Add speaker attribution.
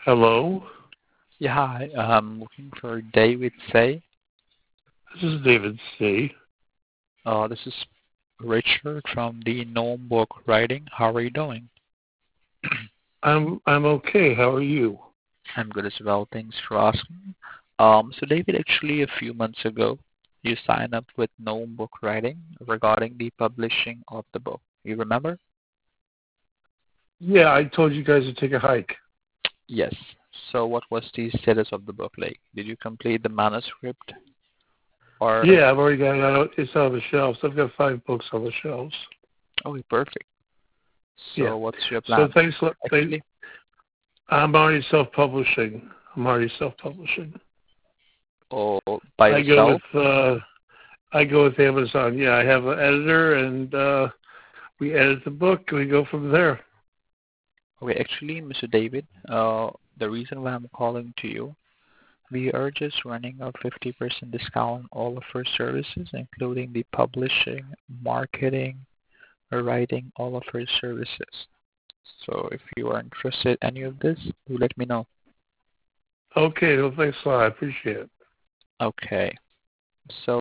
Speaker 1: Hello,
Speaker 2: Yeah, hi. I'm looking for David Say.
Speaker 1: this is David C.
Speaker 2: This is Richard from the Gnome Book Writing. How are you doing?
Speaker 1: I'm okay. How are you?
Speaker 2: I'm good as well. Thanks for asking. So David, actually, a few months ago, you signed up with Gnome Book Writing regarding the publishing of the book. You remember?
Speaker 1: Yeah, I told you guys to take a hike.
Speaker 2: Yes. So what was the status of the book like? Did you complete the manuscript or?
Speaker 1: Yeah, I've already got it out. It's on the shelves. I've got 5 books on the shelves.
Speaker 2: Okay, perfect.
Speaker 1: Yeah.
Speaker 2: So what's your
Speaker 1: So
Speaker 2: plan?
Speaker 1: thanks.
Speaker 2: Actually,
Speaker 1: I'm already self-publishing. I'm already self-publishing.
Speaker 2: or by
Speaker 1: I go
Speaker 2: yourself?
Speaker 1: with I go with Amazon. Yeah, I have an editor, and we edit the book. And we go from there.
Speaker 2: Okay, actually, Mr. David, the reason why I'm calling to you, we are just running a 50% discount on all of our services, including the publishing, marketing, writing, all of our services. So if you are interested in any of this, do let me know.
Speaker 1: Okay. Well, thanks a lot. I appreciate it.
Speaker 2: Okay. So